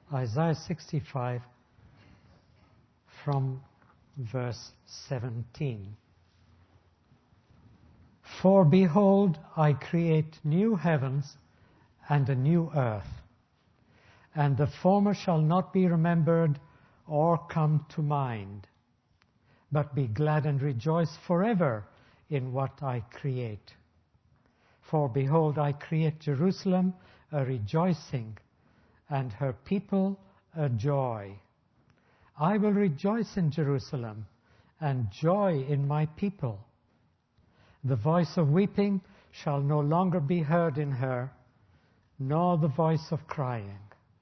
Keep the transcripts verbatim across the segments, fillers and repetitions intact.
Isaiah sixty-five from verse seventeen. For behold, I create new heavens and a new earth, and the former shall not be remembered or come to mind, but be glad and rejoice forever in what I create. For behold, I create Jerusalem a rejoicing, and her people a joy. I will rejoice in Jerusalem, and joy in my people. The voice of weeping shall no longer be heard in her, nor the voice of crying.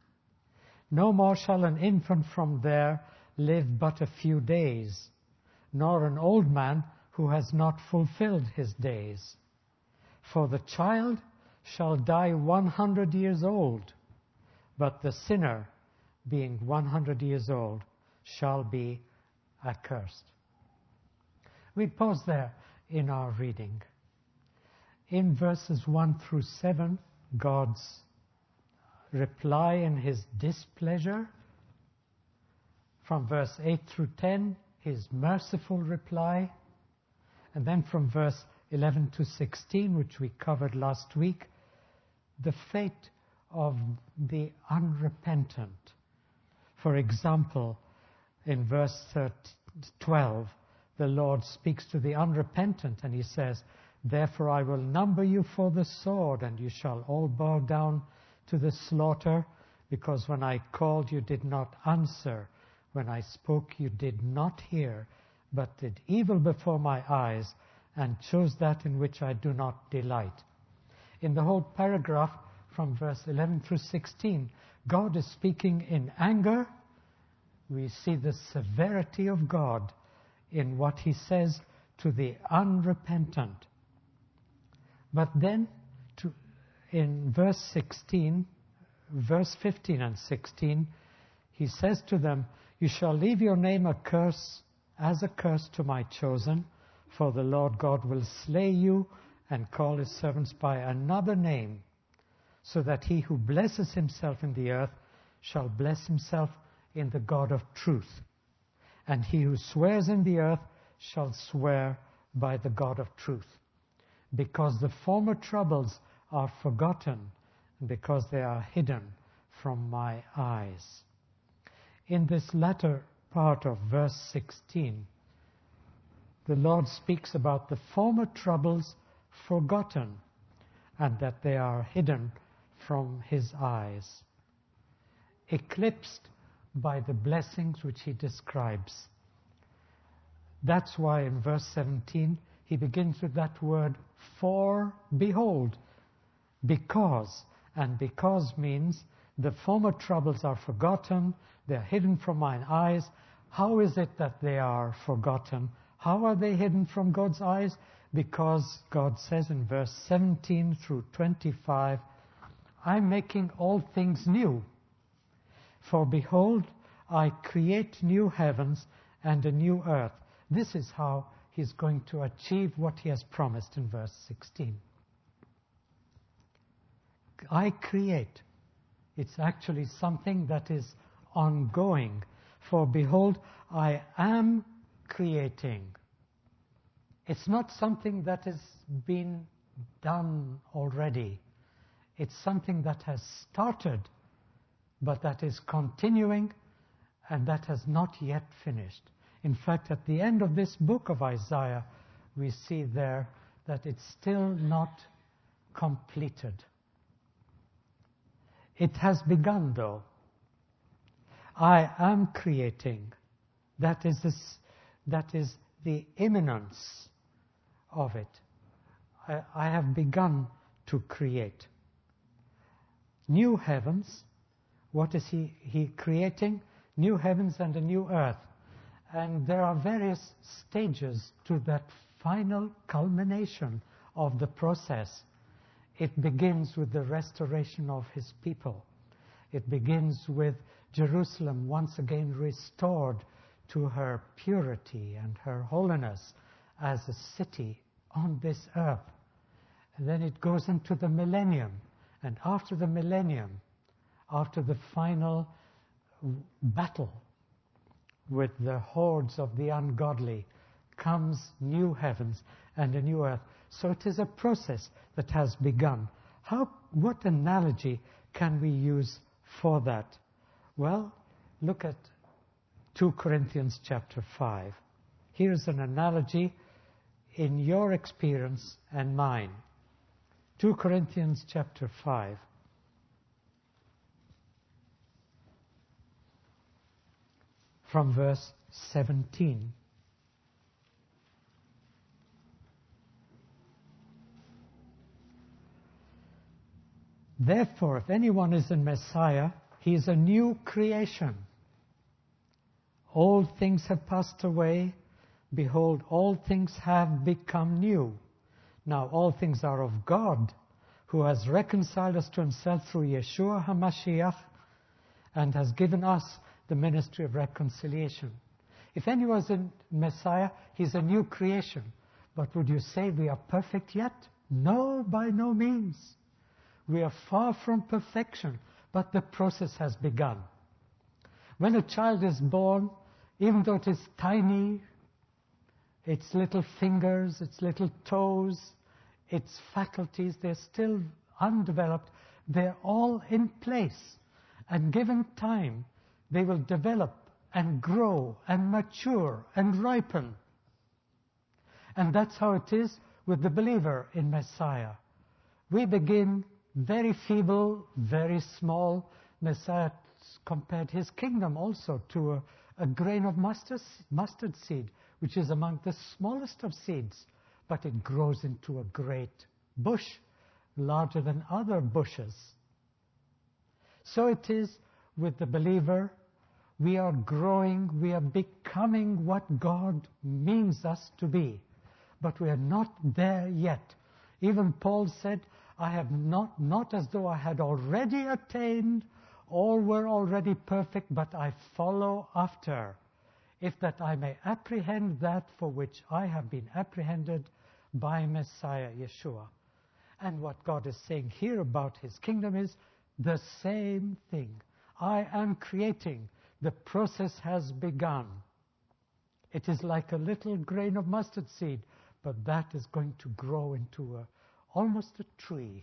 No more shall an infant from there live but a few days, nor an old man who has not fulfilled his days. For the child shall die one hundred years old, but the sinner, being one hundred years old, shall be accursed. We pause there in our reading. In verses one through seven, God's reply in his displeasure. From verse eight through ten, his merciful reply. And then from verse eleven to sixteen, which we covered last week, the fate of the unrepentant. For example, in verse twelve, the Lord speaks to the unrepentant and he says, Therefore I will number you for the sword, and you shall all bow down to the slaughter, because when I called you did not answer, when I spoke you did not hear, but did evil before my eyes, and chose that in which I do not delight. In the whole paragraph from verse eleven through sixteen, God is speaking in anger. We see the severity of God in what he says to the unrepentant. But then, to, in verse sixteen, verse fifteen and sixteen, he says to them, You shall leave your name a curse as a curse to my chosen, for the Lord God will slay you and call his servants by another name, so that he who blesses himself in the earth shall bless himself in the God of truth. And he who swears in the earth shall swear by the God of truth. Because the former troubles are forgotten, and because they are hidden from my eyes. In this latter part of verse sixteen, the Lord speaks about the former troubles forgotten, and that they are hidden from his eyes, eclipsed by the blessings which he describes. That's why in verse seventeen he begins with that word, for behold, because. And because means the former troubles are forgotten, they are hidden from mine eyes. How is it that they are forgotten? How are they hidden from God's eyes? Because God says in verse seventeen through twenty-five, I'm making all things new. For behold, I create new heavens and a new earth. This is how he's going to achieve what he has promised in verse sixteen. I create. It's actually something that is ongoing. For behold, I am creating. It's not something that has been done already. It's something that has started, but that is continuing, and that has not yet finished. In fact, at the end of this book of Isaiah, we see there that it's still not completed. It has begun, though. I am creating. That is, this, that is the imminence of it. I, I have begun to create. New heavens. What is he, he creating? New heavens and a new earth. And there are various stages to that final culmination of the process. It begins with the restoration of his people. It begins with Jerusalem once again restored to her purity and her holiness as a city on this earth. And then it goes into the millennium. And after the millennium, after the final battle with the hordes of the ungodly comes new heavens and a new earth. So it is a process that has begun. How, what analogy can we use for that? Well, look at two Corinthians chapter five. Here's an analogy in your experience and mine. two Corinthians chapter five. From verse seventeen. Therefore, if anyone is in Messiah, he is a new creation. Old things have passed away. Behold, all things have become new. Now all things are of God, who has reconciled us to himself through Yeshua HaMashiach, and has given us the ministry of reconciliation. If anyone is in Messiah, he's a new creation. But would you say we are perfect yet? No, by no means. We are far from perfection, but the process has begun. When a child is born, even though it is tiny, its little fingers, its little toes, its faculties, they're still undeveloped. They're all in place. And given time, they will develop and grow and mature and ripen. And that's how it is with the believer in Messiah. We begin very feeble, very small. Messiah compared his kingdom also to a, a grain of mustard, mustard seed, which is among the smallest of seeds, but it grows into a great bush, larger than other bushes. So it is with the believer. We are growing, we are becoming what God means us to be, but we are not there yet. Even Paul said, I have not, not as though I had already attained, all were already perfect, but I follow after, if that I may apprehend that for which I have been apprehended by Messiah Yeshua. And what God is saying here about his kingdom is the same thing. I am creating. The process has begun. It is like a little grain of mustard seed, but that is going to grow into a, almost a tree.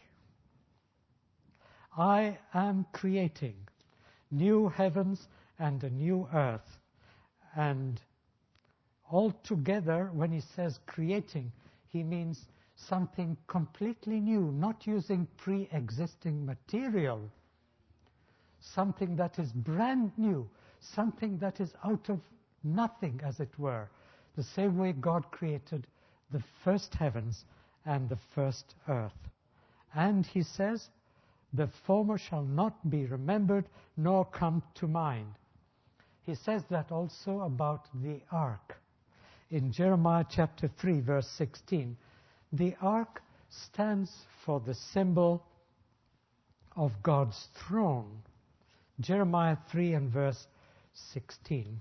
I am creating new heavens and a new earth. And altogether, when he says creating, he means something completely new, not using pre-existing material. Something that is brand new, something that is out of nothing, as it were. The same way God created the first heavens and the first earth. And he says, the former shall not be remembered, nor come to mind. He says that also about the ark. In Jeremiah chapter three, verse sixteen, the ark stands for the symbol of God's throne. Jeremiah three and verse sixteen.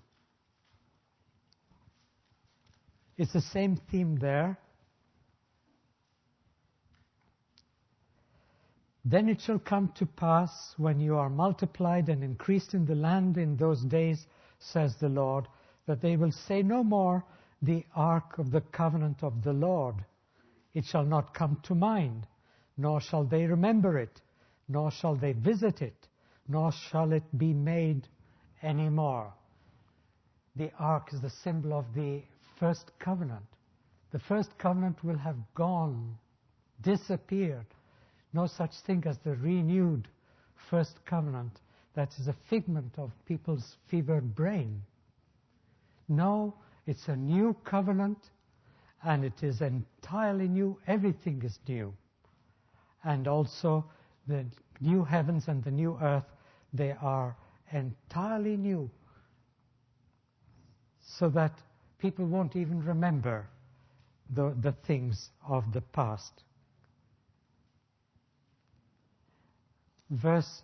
It's the same theme there. Then it shall come to pass, when you are multiplied and increased in the land in those days, says the Lord, that they will say no more, the ark of the covenant of the Lord. It shall not come to mind, nor shall they remember it, nor shall they visit it, nor shall it be made any more. The ark is the symbol of the first covenant. The first covenant will have gone, disappeared. No such thing as the renewed first covenant. That is a figment of people's fevered brain. No, it's a new covenant, and it is entirely new. Everything is new. And also the new heavens and the new earth, they are entirely new, so that people won't even remember the, the things of the past. Verse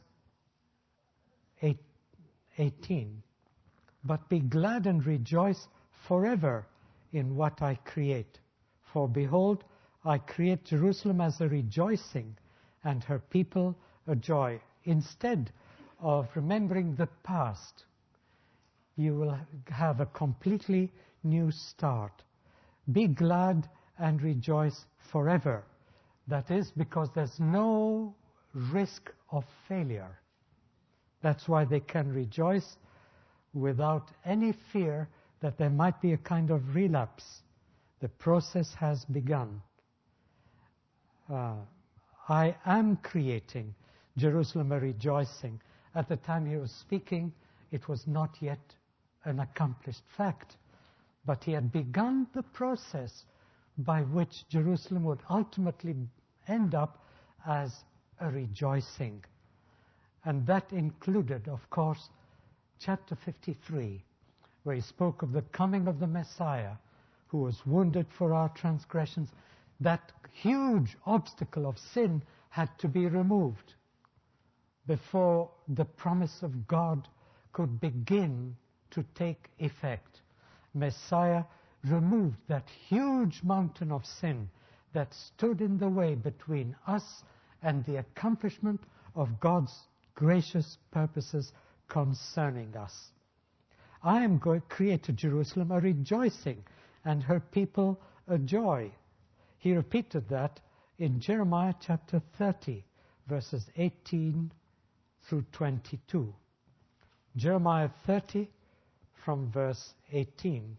eighteen, but be glad and rejoice forever in what I create. For behold, I create Jerusalem as a rejoicing, and her people a joy. Instead of remembering the past. You will have a completely new start. Be glad and rejoice forever. That is because there's no risk of failure. That's why they can rejoice without any fear that there might be a kind of relapse. The process has begun. Uh, I am creating Jerusalem a rejoicing. At the time he was speaking, it was not yet an accomplished fact. But he had begun the process by which Jerusalem would ultimately end up as a rejoicing. And that included, of course, chapter fifty-three, where he spoke of the coming of the Messiah, who was wounded for our transgressions. That huge obstacle of sin had to be removed before the promise of God could begin to take effect. Messiah removed that huge mountain of sin that stood in the way between us and the accomplishment of God's gracious purposes concerning us. I am going to create to Jerusalem a rejoicing and her people a joy. He repeated that in Jeremiah chapter thirty, verses eighteen through twenty-two. Jeremiah thirty from verse eighteen.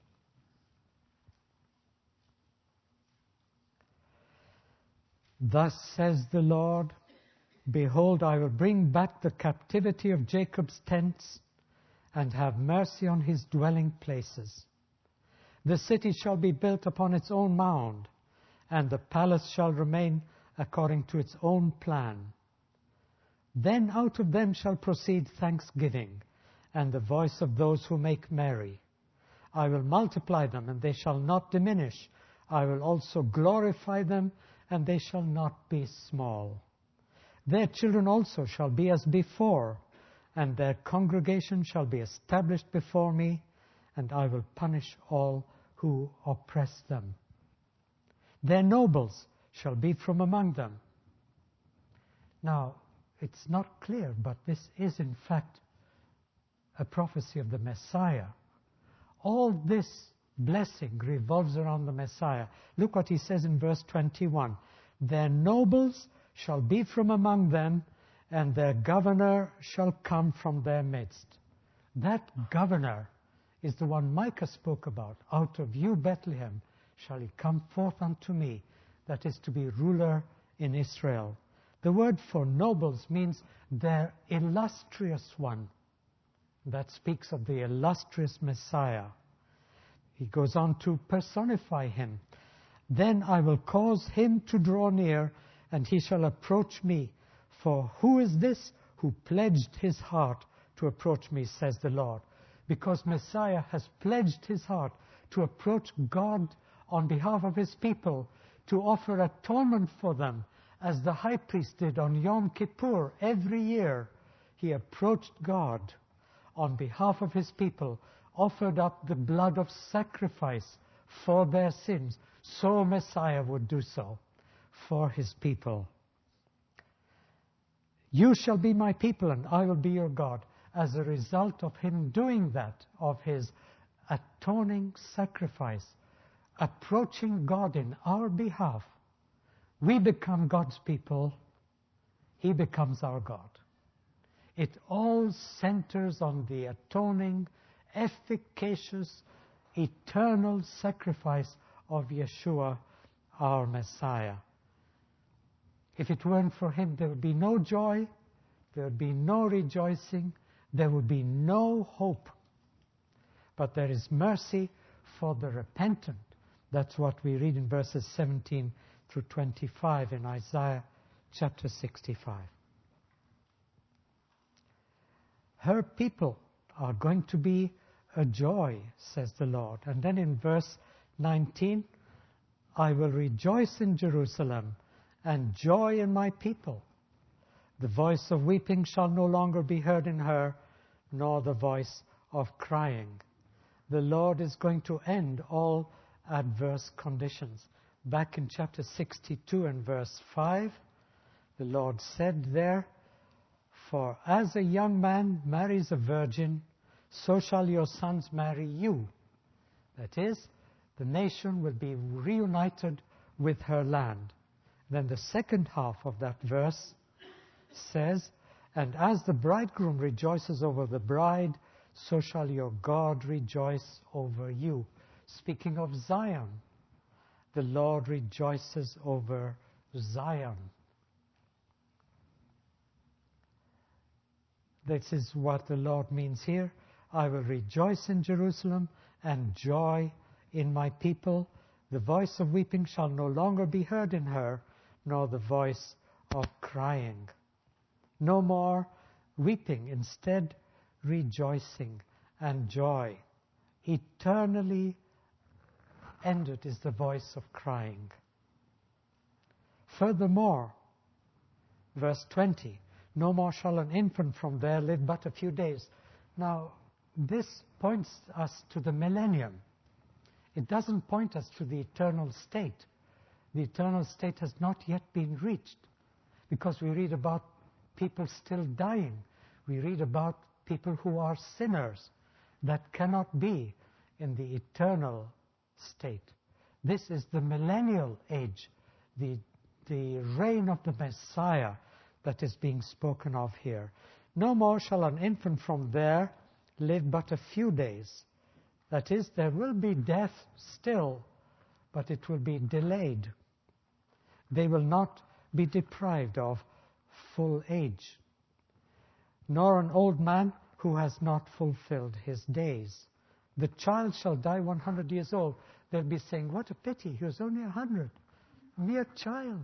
Thus says the Lord, behold, I will bring back the captivity of Jacob's tents and have mercy on his dwelling places. The city shall be built upon its own mound, and the palace shall remain according to its own plan. Then out of them shall proceed thanksgiving, and the voice of those who make merry. I will multiply them, and they shall not diminish. I will also glorify them, and they shall not be small. Their children also shall be as before, and their congregation shall be established before me, and I will punish all who oppress them. Their nobles shall be from among them. Now, it's not clear, but this is in fact a prophecy of the Messiah. All this blessing revolves around the Messiah. Look what he says in verse twenty-one. Their nobles shall be from among them, and their governor shall come from their midst. That governor is the one Micah spoke about. Out of you, Bethlehem, shall he come forth unto me, that is to be ruler in Israel. The word for nobles means their illustrious one. That speaks of the illustrious Messiah. He goes on to personify him. Then I will cause him to draw near, and he shall approach me. For who is this who pledged his heart to approach me, says the Lord? Because Messiah has pledged his heart to approach God on behalf of his people, to offer atonement for them, as the high priest did on Yom Kippur every year. He approached God on behalf of his people, offered up the blood of sacrifice for their sins. So Messiah would do so for his people. You shall be my people, and I will be your God. As a result of him doing that, of his atoning sacrifice, approaching God in our behalf, we become God's people. He becomes our God. It all centers on the atoning, efficacious, eternal sacrifice of Yeshua, our Messiah. If it weren't for him, there would be no joy, there would be no rejoicing, there would be no hope. But there is mercy for the repentant. That's what we read in verses seventeen through twenty-five in Isaiah chapter sixty-five. Her people are going to be a joy, says the Lord. And then in verse nineteen, I will rejoice in Jerusalem and joy in my people. The voice of weeping shall no longer be heard in her, nor the voice of crying. The Lord is going to end all adverse conditions. Back in chapter sixty-two and verse five, the Lord said there, For as a young man marries a virgin, so shall your sons marry you. That is, the nation will be reunited with her land. Then the second half of that verse says, and as the bridegroom rejoices over the bride, so shall your God rejoice over you. Speaking of Zion, the Lord rejoices over Zion. This is what the Lord means here. I will rejoice in Jerusalem and joy in my people. The voice of weeping shall no longer be heard in her, nor the voice of crying. No more weeping, instead rejoicing and joy. Eternally ended is the voice of crying. Furthermore, verse twenty, no more shall an infant from there live but a few days. Now, this points us to the millennium. It doesn't point us to the eternal state. The eternal state has not yet been reached, because we read about people still dying. We read about people who are sinners. That cannot be in the eternal state. This is the millennial age, the, the reign of the Messiah that is being spoken of here. No more shall an infant from there live but a few days. That is, there will be death still, but it will be delayed. They will not be deprived of full age, nor an old man who has not fulfilled his days. The child shall die one hundred years old. They'll be saying, what a pity, he was only a hundred, a mere child.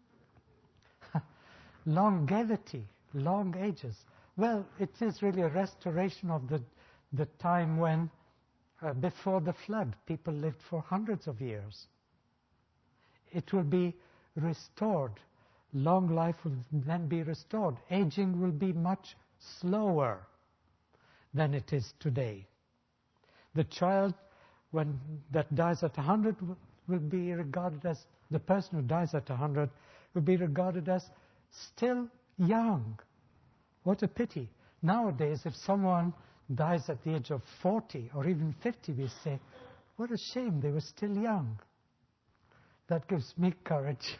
Longevity, long ages. Well, it is really a restoration of the, the time when, uh, before the flood, people lived for hundreds of years. It will be restored. Long life will then be restored. Aging will be much slower than it is today. The child when that dies at one hundred will be regarded as, the person who dies at one hundred will be regarded as still young. What a pity. Nowadays, if someone dies at the age of forty or even fifty, we say, what a shame, they were still young. That gives me courage.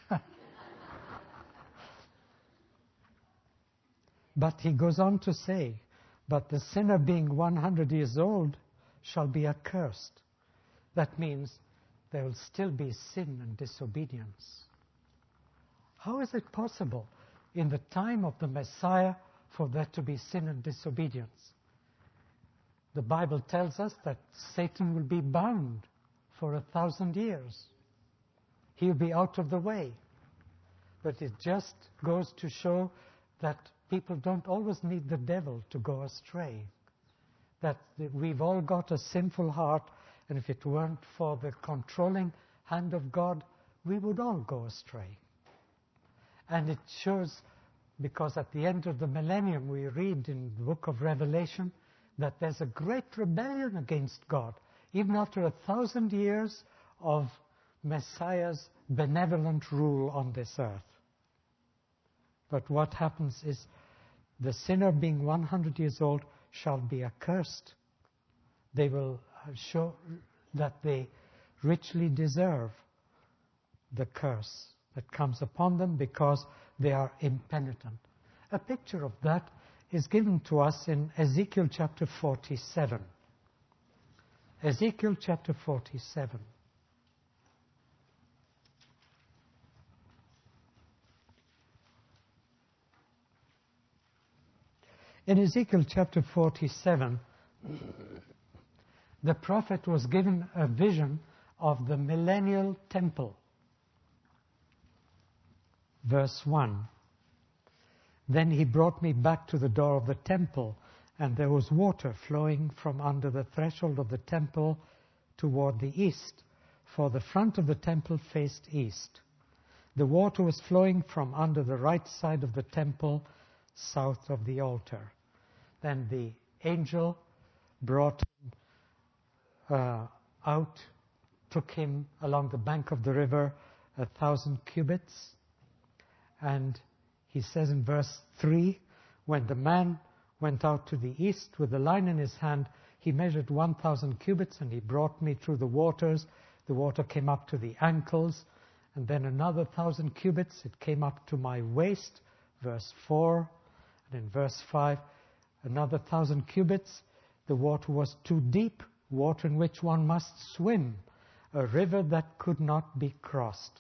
But he goes on to say, but the sinner being one hundred years old shall be accursed. That means there will still be sin and disobedience. How is it possible in the time of the Messiah for there to be sin and disobedience? The Bible tells us that Satan will be bound for a thousand years. He'll be out of the way. But it just goes to show that people don't always need the devil to go astray. That we've all got a sinful heart, and if it weren't for the controlling hand of God, we would all go astray. And it shows, because at the end of the millennium, we read in the book of Revelation that there's a great rebellion against God, even after a thousand years of Messiah's benevolent rule on this earth. But what happens is, the sinner being one hundred years old shall be accursed. They will show that they richly deserve the curse that comes upon them because they are impenitent. A picture of that is given to us in Ezekiel chapter forty-seven. Ezekiel chapter forty-seven. In Ezekiel chapter forty-seven, the prophet was given a vision of the millennial temple. Verse one. Then he brought me back to the door of the temple, and there was water flowing from under the threshold of the temple toward the east, for the front of the temple faced east. The water was flowing from under the right side of the temple, south of the altar. Then the angel brought him uh, out, took him along the bank of the river a thousand cubits, and he says in verse three, When the man went out to the east with the line in his hand, he measured one thousand cubits, and he brought me through the waters. The water came up to the ankles, and then another thousand cubits, it came up to my waist, verse four. And in verse five, another thousand cubits, the water was too deep, water in which one must swim, a river that could not be crossed.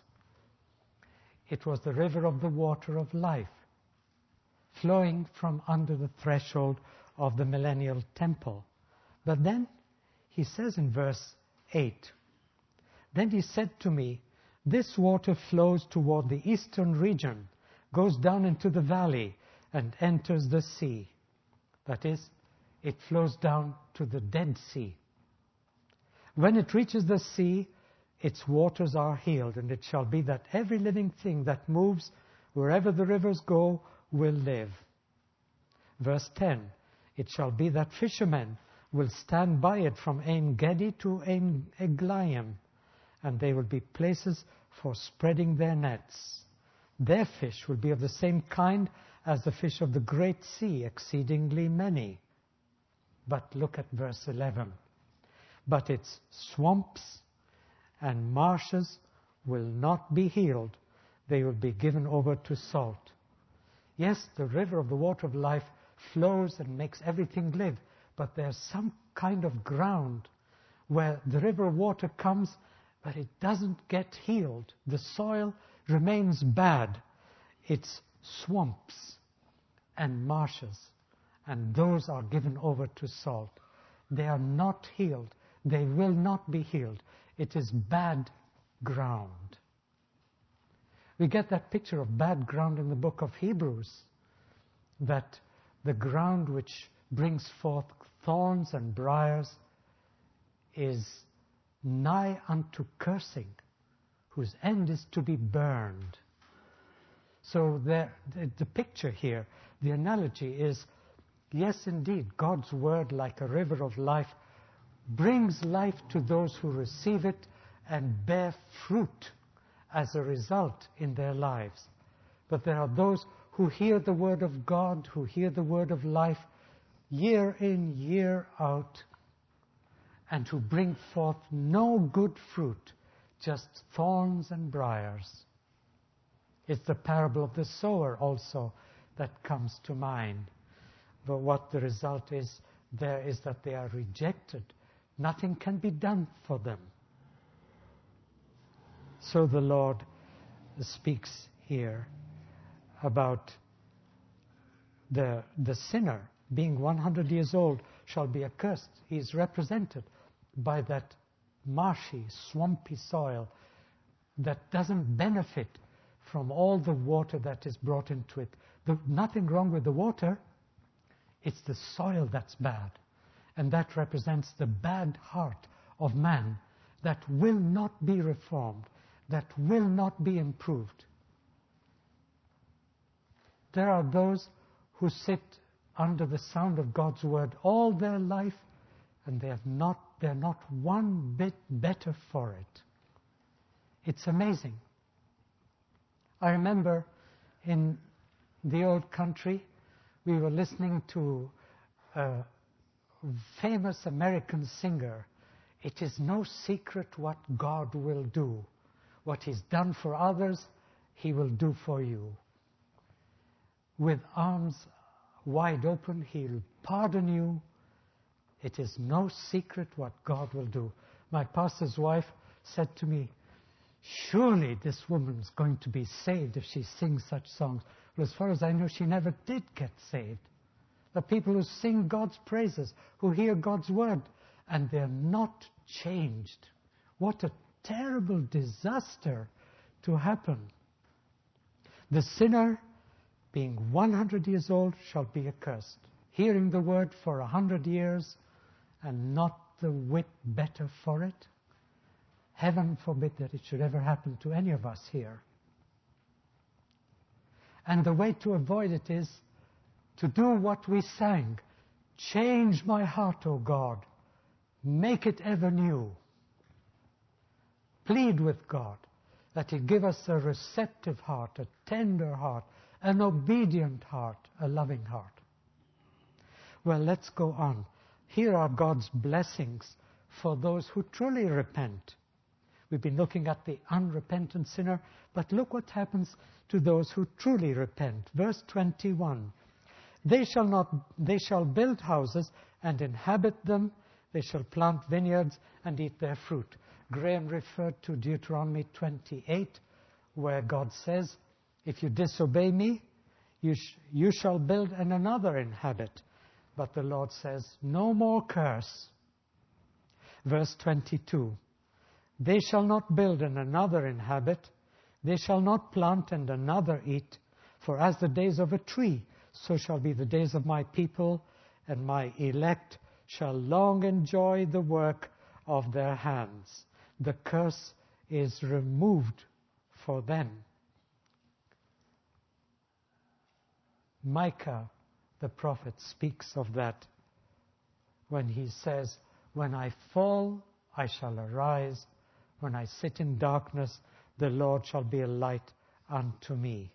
It was the river of the water of life, flowing from under the threshold of the millennial temple. But then he says in verse eight, then he said to me, this water flows toward the eastern region, goes down into the valley, and enters the sea. That is, it flows down to the Dead Sea. When it reaches the sea, its waters are healed, and it shall be that every living thing that moves wherever the rivers go will live. Verse ten, it shall be that fishermen will stand by it from En Gedi to En Eglaim, and they will be places for spreading their nets. Their fish will be of the same kind as the fish of the great sea, exceedingly many. But look at verse eleven. But its swamps and marshes will not be healed. They will be given over to salt. Yes, the river of the water of life flows and makes everything live, but there's some kind of ground where the river of water comes, but it doesn't get healed. The soil remains bad. It's swamps and marshes, and those are given over to salt. They are not healed. They will not be healed. It is bad ground. We get that picture of bad ground in the book of Hebrews, that the ground which brings forth thorns and briars is nigh unto cursing, whose end is to be burned. So there, the, the picture here, the analogy is, yes, indeed, God's word, like a river of life, brings life to those who receive it and bear fruit as a result in their lives. But there are those who hear the word of God, who hear the word of life year in, year out, and who bring forth no good fruit, just thorns and briars. It's the parable of the sower also that comes to mind. But what the result is there is that they are rejected. Nothing can be done for them. So the Lord speaks here about the, the sinner being one hundred years old shall be accursed. He is represented by that marshy, swampy soil that doesn't benefit from all the water that is brought into it. The, nothing wrong with the water. It's the soil that's bad. And that represents the bad heart of man that will not be reformed, that will not be improved. There are those who sit under the sound of God's word all their life, and they have not, they're not one bit better for it. It's amazing. I remember in the old country, we were listening to a famous American singer. It is no secret what God will do. What He's done for others, He will do for you. With arms wide open, He'll pardon you. It is no secret what God will do. My pastor's wife said to me, surely this woman's going to be saved if she sings such songs. Well, as far as I know, she never did get saved. The people who sing God's praises, who hear God's word, and they're not changed. What a terrible disaster to happen. The sinner, being one hundred years old, shall be accursed. Hearing the word for a hundred years and not the whit better for it. Heaven forbid that it should ever happen to any of us here. And the way to avoid it is to do what we sang. Change my heart, O God. Make it ever new. Plead with God that He give us a receptive heart, a tender heart, an obedient heart, a loving heart. Well, let's go on. Here are God's blessings for those who truly repent. We've been looking at the unrepentant sinner, but look what happens to those who truly repent. Verse twenty-one. They shall not, they shall build houses and inhabit them. They shall plant vineyards and eat their fruit. Graham referred to Deuteronomy twenty-eight, where God says, if you disobey me, you, sh- you shall build and another inhabit. But the Lord says, no more curse. Verse twenty-two. They shall not build and another inhabit. They shall not plant and another eat. For as the days of a tree, so shall be the days of my people, and my elect shall long enjoy the work of their hands. The curse is removed for them. Micah, the prophet, speaks of that when he says, when I fall, I shall arise. When I sit in darkness, the Lord shall be a light unto me.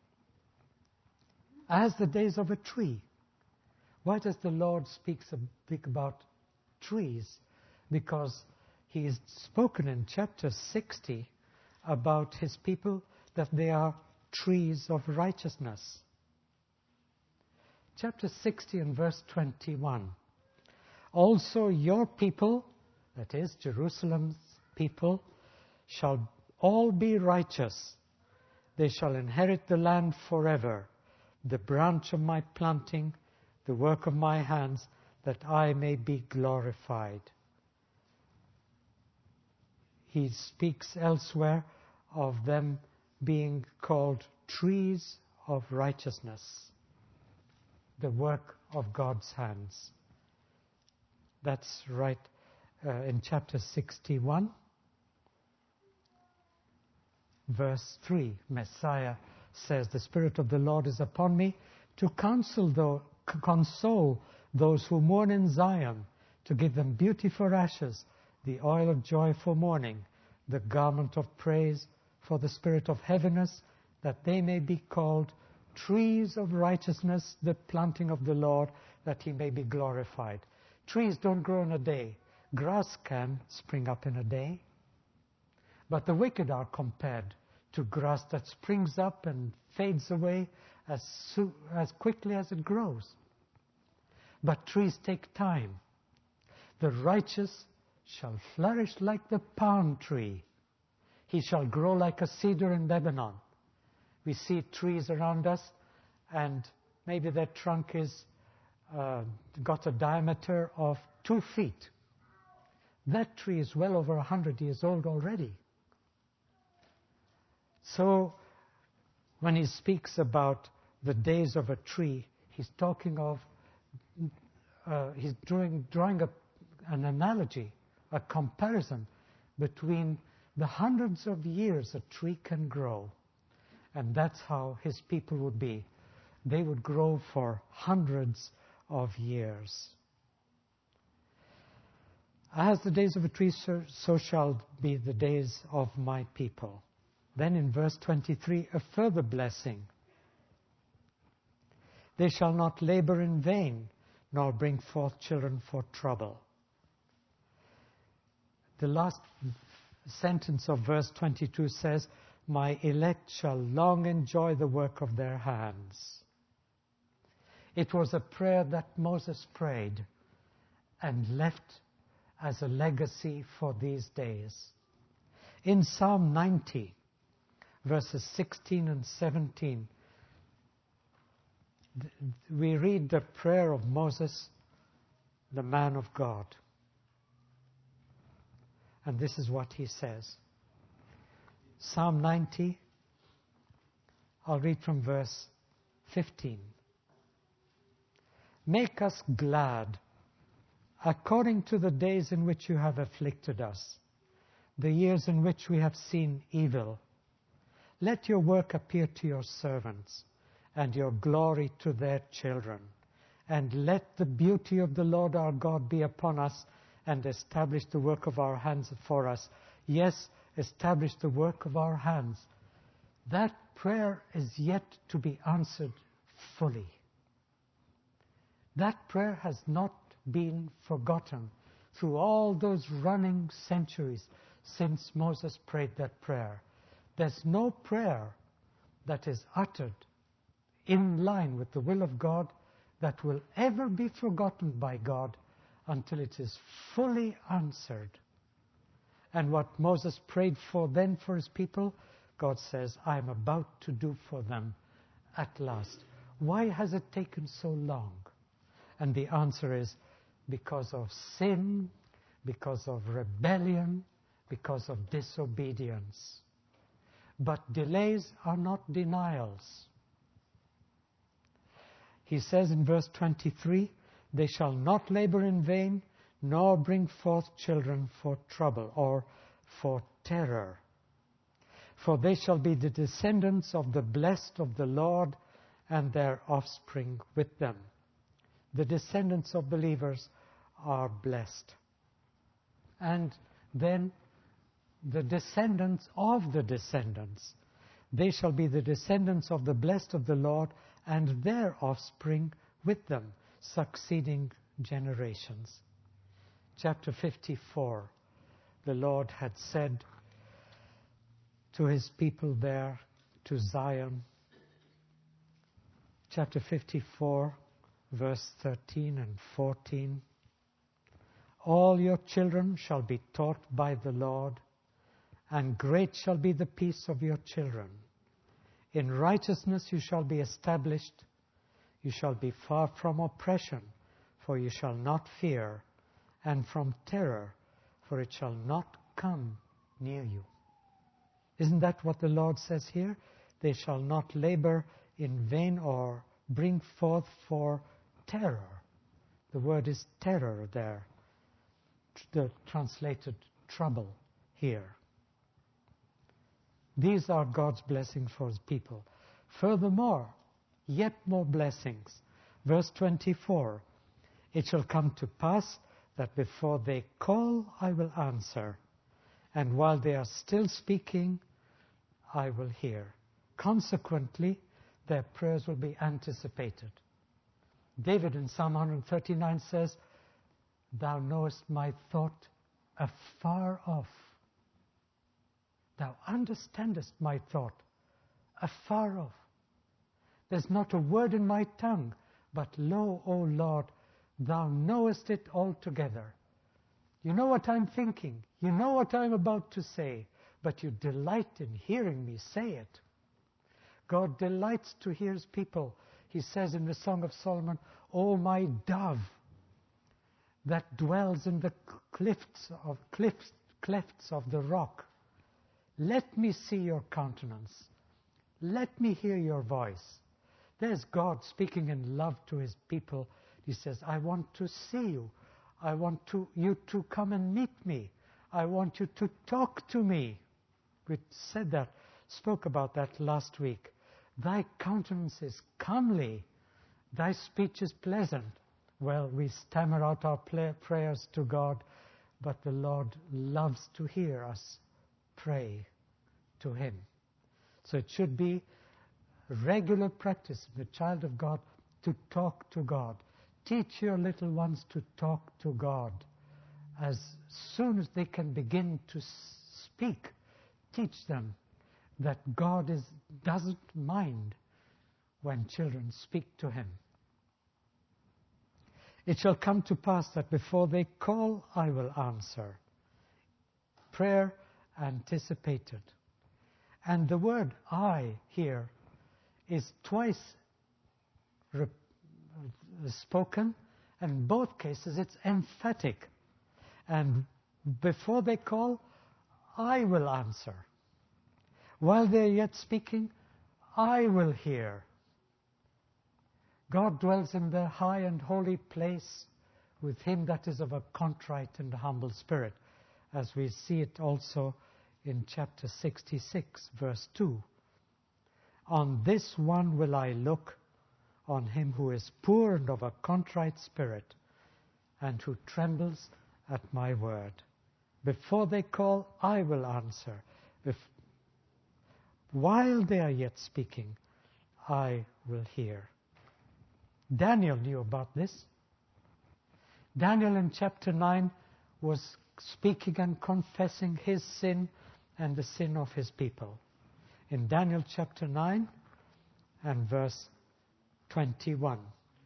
As the days of a tree. Why does the Lord speak, speak about trees? Because he has spoken in chapter sixty about his people that they are trees of righteousness. Chapter sixty and verse twenty-one. Also your people, that is Jerusalem's people, shall all be righteous. They shall inherit the land forever, the branch of my planting, the work of my hands, that I may be glorified. He speaks elsewhere of them being called trees of righteousness, the work of God's hands. That's right uh, in chapter sixty-one, verse three. Messiah says, the Spirit of the Lord is upon me to counsel those, console those who mourn in Zion, to give them beauty for ashes, the oil of joy for mourning, the garment of praise for the spirit of heaviness, that they may be called trees of righteousness, the planting of the Lord, that he may be glorified. Trees don't grow in a day. Grass can spring up in a day. But the wicked are compared to grass that springs up and fades away as, so, as quickly as it grows. But trees take time. The righteous shall flourish like the palm tree. He shall grow like a cedar in Lebanon. We see trees around us, and maybe their trunk is uh, got a diameter of two feet. That tree is well over a hundred years old already. So, when he speaks about the days of a tree, he's talking of, uh, he's drawing, drawing a, an analogy, a comparison between the hundreds of years a tree can grow. And that's how his people would be. They would grow for hundreds of years. As the days of a tree, so, so shall be the days of my people. Then in verse twenty-three, a further blessing. They shall not labor in vain, nor bring forth children for trouble. The last sentence of verse twenty-two says, my elect shall long enjoy the work of their hands. It was a prayer that Moses prayed and left as a legacy for these days. In Psalm ninety, verses sixteen and seventeen, we read the prayer of Moses, the man of God. And this is what he says. Psalm ninety, I'll read from verse fifteen. Make us glad according to the days in which you have afflicted us, the years in which we have seen evil. Let your work appear to your servants, and your glory to their children. And let the beauty of the Lord our God be upon us, and establish the work of our hands for us. Yes, establish the work of our hands. That prayer is yet to be answered fully. That prayer has not been forgotten through all those running centuries since Moses prayed that prayer. There's no prayer that is uttered in line with the will of God that will ever be forgotten by God until it is fully answered. And what Moses prayed for then for his people, God says, I am about to do for them at last. Why has it taken so long? And the answer is because of sin, because of rebellion, because of disobedience. But delays are not denials. He says in verse twenty-three, they shall not labor in vain, nor bring forth children for trouble or for terror. For they shall be the descendants of the blessed of the Lord, and their offspring with them. The descendants of believers are blessed. And then the descendants of the descendants. They shall be the descendants of the blessed of the Lord, and their offspring with them, succeeding generations. Chapter fifty-four, the Lord had said to his people there, to Zion, chapter fifty-four, verse thirteen and fourteen, all your children shall be taught by the Lord, and great shall be the peace of your children. In righteousness you shall be established. You shall be far from oppression, for you shall not fear, and from terror, for it shall not come near you. Isn't that what the Lord says here? They shall not labor in vain or bring forth for terror. The word is terror there, the translated trouble here. These are God's blessings for his people. Furthermore, yet more blessings. Verse twenty-four, it shall come to pass that before they call, I will answer, and while they are still speaking, I will hear. Consequently, their prayers will be anticipated. David in Psalm one thirty-nine says, Thou knowest my thought afar off. Thou understandest my thought afar off. There's not a word in my tongue, but lo, O Lord, thou knowest it altogether. You know what I'm thinking. You know what I'm about to say, but you delight in hearing me say it. God delights to hear his people. He says in the Song of Solomon, O my dove, that dwells in the cliffs of, cliffs, clefts of the rock, let me see your countenance. Let me hear your voice. There's God speaking in love to his people. He says, I want to see you. I want to, you to come and meet me. I want you to talk to me. We said that, spoke about that last week. Thy countenance is comely. Thy speech is pleasant. Well, we stammer out our prayers to God, but the Lord loves to hear us pray to him. So it should be regular practice of the child of God to talk to God. Teach your little ones to talk to God. As soon as they can begin to speak, teach them that God is, doesn't mind when children speak to him. It shall come to pass that before they call, I will answer. Prayer anticipated. And the word I here is twice re- spoken, and in both cases it's emphatic. And before they call, I will answer. While they're yet speaking, I will hear. God dwells in the high and holy place with him that is of a contrite and humble spirit, as we see it also in chapter sixty-six, verse two. On this one will I look, on him who is poor and of a contrite spirit, and who trembles at my word. Before they call, I will answer. If While they are yet speaking, I will hear. Daniel knew about this. Daniel in chapter nine was speaking and confessing his sin and the sin of his people. In Daniel chapter nine and verse twenty-one.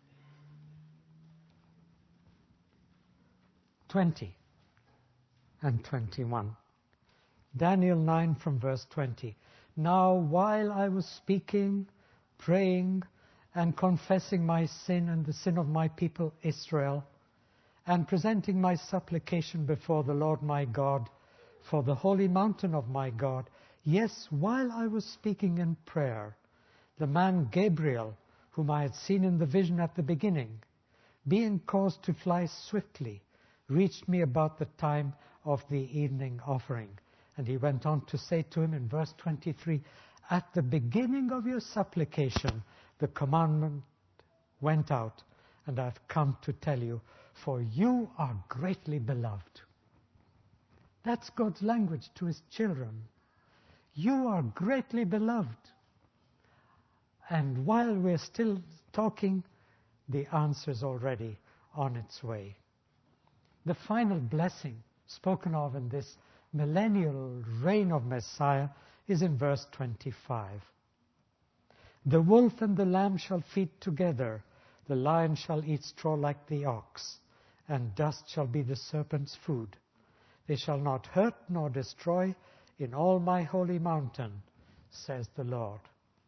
twenty and twenty-one. Daniel nine from verse twenty. Now while I was speaking, praying, and confessing my sin and the sin of my people Israel, and presenting my supplication before the Lord my God, for the holy mountain of my God, yes, while I was speaking in prayer, the man Gabriel, whom I had seen in the vision at the beginning, being caused to fly swiftly, reached me about the time of the evening offering. And he went on to say to him in verse twenty-three, at the beginning of your supplication, the commandment went out, and I've come to tell you, for you are greatly beloved. That's God's language to his children. You are greatly beloved. And while we're still talking, the answer is already on its way. The final blessing spoken of in this millennial reign of Messiah is in verse twenty-five. The wolf and the lamb shall feed together, the lion shall eat straw like the ox, and dust shall be the serpent's food. They shall not hurt nor destroy in all my holy mountain, says the Lord.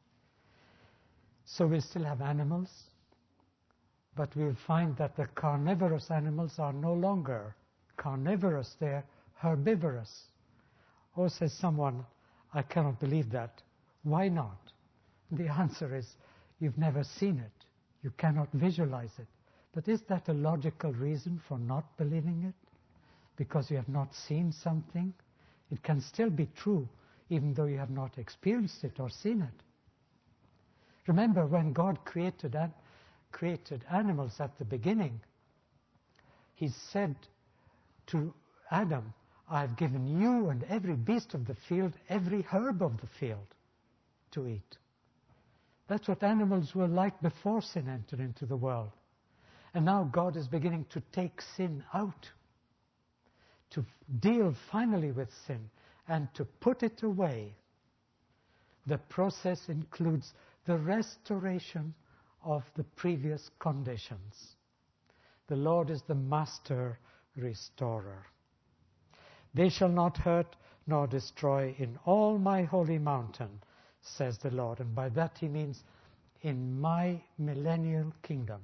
So we still have animals, but we'll find that the carnivorous animals are no longer carnivorous, they're herbivorous. Oh, says someone, I cannot believe that. Why not? The answer is, you've never seen it. You cannot visualize it. But is that a logical reason for not believing it? Because you have not seen something? It can still be true, even though you have not experienced it or seen it. Remember, when God created, created animals at the beginning, he said to Adam, I have given you and every beast of the field, every herb of the field to eat. That's what animals were like before sin entered into the world. And now God is beginning to take sin out, to deal finally with sin and to put it away. The process includes the restoration of the previous conditions. The Lord is the master restorer. They shall not hurt nor destroy in all my holy mountain, says the Lord. And by that he means in my millennial kingdom.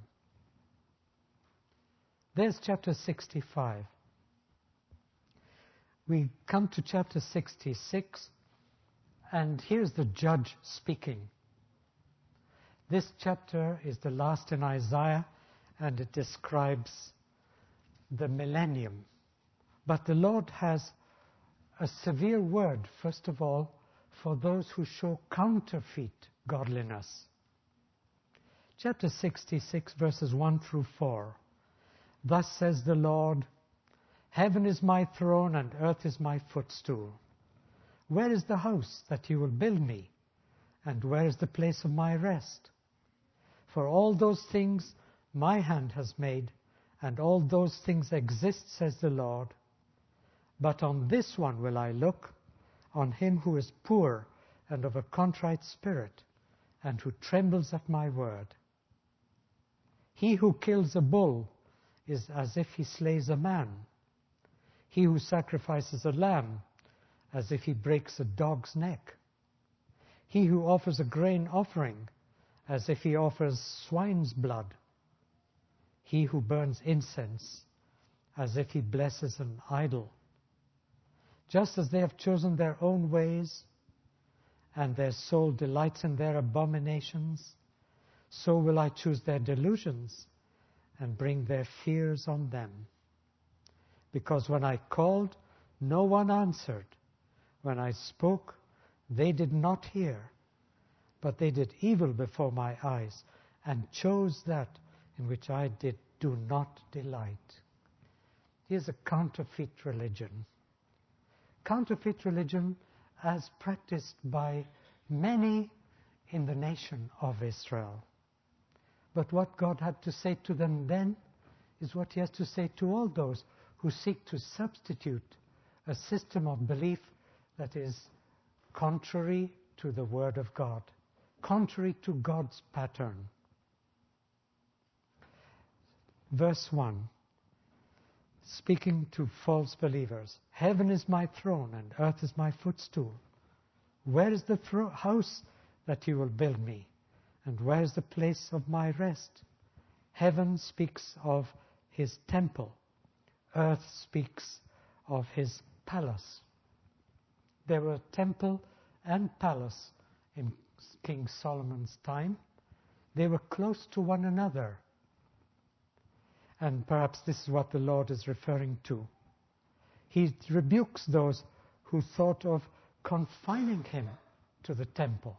There's chapter sixty-five. We come to chapter sixty-six, and here's the judge speaking. This chapter is the last in Isaiah, and it describes the millennium. But the Lord has a severe word, first of all, for those who show counterfeit godliness. Chapter sixty-six, verses one through four. Thus says the Lord, heaven is my throne and earth is my footstool. Where is the house that you will build me? And where is the place of my rest? For all those things my hand has made, and all those things exist, says the Lord. But on this one will I look, on him who is poor and of a contrite spirit, and who trembles at my word. He who kills a bull is as if he slays a man. He who sacrifices a lamb, as if he breaks a dog's neck. He who offers a grain offering, as if he offers swine's blood. He who burns incense, as if he blesses an idol. Just as they have chosen their own ways, and their soul delights in their abominations, so will I choose their delusions and bring their fears on them. Because when I called, no one answered. When I spoke, they did not hear. But they did evil before my eyes, and chose that in which I did do not delight. Here's a counterfeit religion. Counterfeit religion as practiced by many in the nation of Israel. But what God had to say to them then is what he has to say to all those who seek to substitute a system of belief that is contrary to the Word of God, contrary to God's pattern. Verse one, speaking to false believers, heaven is my throne and earth is my footstool. Where is the thro- house that you will build me? And where is the place of my rest? Heaven speaks of his temple. Earth speaks of his palace. There were temple and palace in King Solomon's time. They were close to one another. And perhaps this is what the Lord is referring to. He rebukes those who thought of confining him to the temple.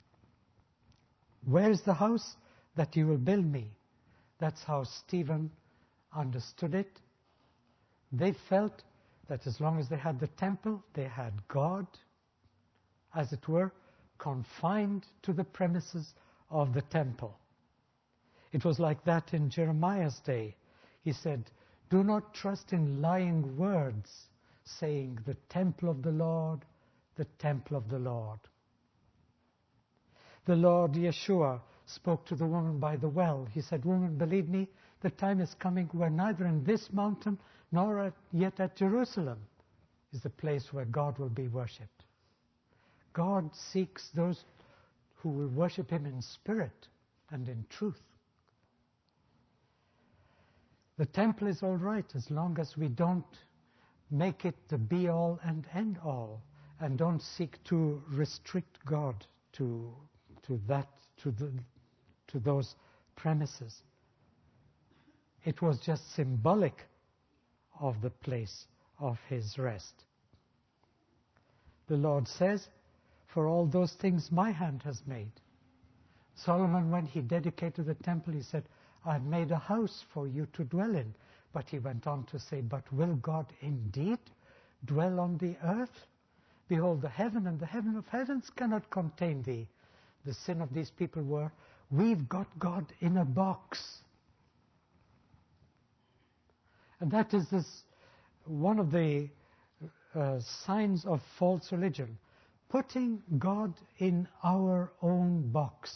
Where is the house that you will build me? That's how Stephen understood it. They felt that as long as they had the temple, they had God, as it were, confined to the premises of the temple. It was like that in Jeremiah's day. He said, do not trust in lying words, saying, the temple of the Lord, the temple of the Lord. The Lord Yeshua spoke to the woman by the well. He said, woman, believe me, the time is coming where neither in this mountain nor at, yet at Jerusalem is the place where God will be worshipped. God seeks those who will worship him in spirit and in truth. The temple is all right as long as we don't make it the be-all and end-all and don't seek to restrict God to, to that, to, the, to those premises. It was just symbolic of the place of his rest. The Lord says, for all those things my hand has made. Solomon, when he dedicated the temple, he said, I've made a house for you to dwell in. But he went on to say, but will God indeed dwell on the earth? Behold, the heaven and the heaven of heavens cannot contain thee. The sin of these people were, we've got God in a box. And that is this, one of the uh, signs of false religion, putting God in our own box.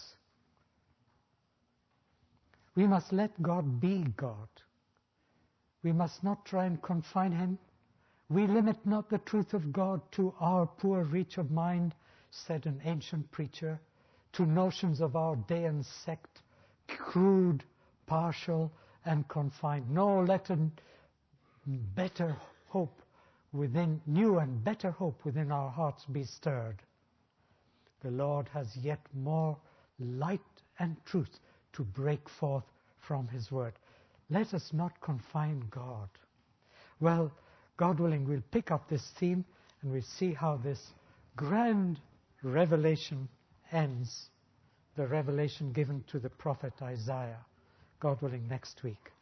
We must let God be God. We must not try and confine him. We limit not the truth of God to our poor reach of mind, said an ancient preacher, to notions of our day and sect, crude, partial, and confined. No, let a better hope within, new and better hope within our hearts be stirred. The Lord has yet more light and truth to break forth from his word. Let us not confine God. Well, God willing, we'll pick up this theme and we'll see how this grand revelation ends, the revelation given to the prophet Isaiah. God willing, next week.